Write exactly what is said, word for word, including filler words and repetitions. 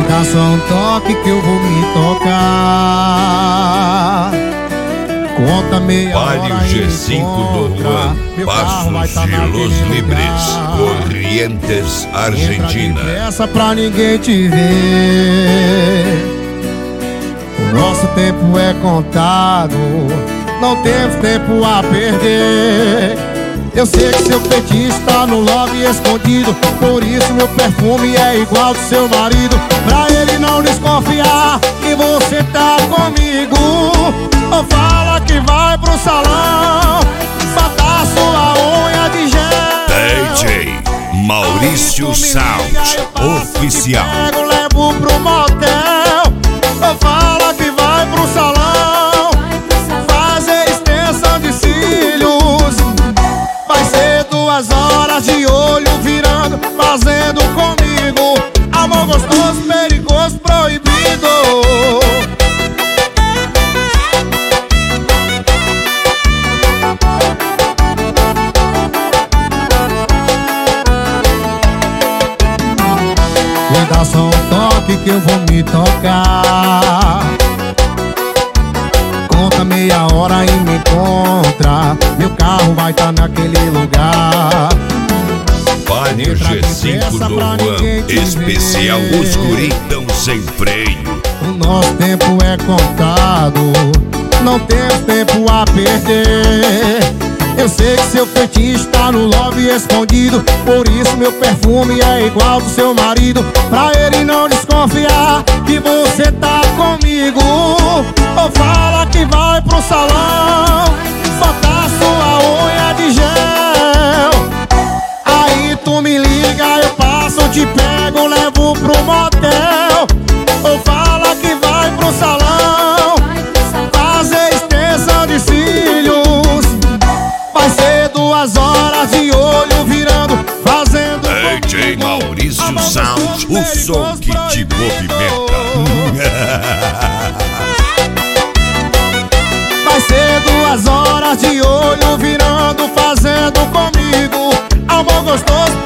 dá só um toque que eu vou me tocar. Conta meia Vale hora o G cinco do Juan, Passos de Los Libres, Corrientes, Argentina. Essa pra ninguém te ver. O nosso tempo é contado, não temos tempo a perder. Eu sei que seu feitiço tá no lobby escondido, por isso meu perfume é igual do seu marido. Pra ele não desconfiar que você tá comigo, ou fala que vai pro salão botar sua unha de gel. D J Maurício Sound Oficial. Pego, levo pro motel, ou fala que vai pro salão fazer extensão de cílios. Vai ser duas horas de olho virando, fazendo comigo amor gostoso, perigoso, proibido. Me dá só um toque que eu vou me tocar. Conta meia hora e me encontra, meu carro vai tá naquele lugar. Vale o G cinco do Juan, especial Os Guritão Sem Freio. O nosso tempo é contado, não temos tempo a perder. Eu sei que seu feitiço tá no lobby escondido, por isso meu perfume é igual do seu marido. Pra ele não desconfiar que você tá comigo, ou fala que vai pro salão botar sua unha de gel. Aí tu me liga, eu passo, te pego, levo pro motel, ou fala que vai pro salão fazer extensão de cílios. Vai ser duas horas de olho virando, fazendo D J Maurício Sound, o som que te movimenta. Vai ser duas horas de olho virando, fazendo comigo amor gostoso,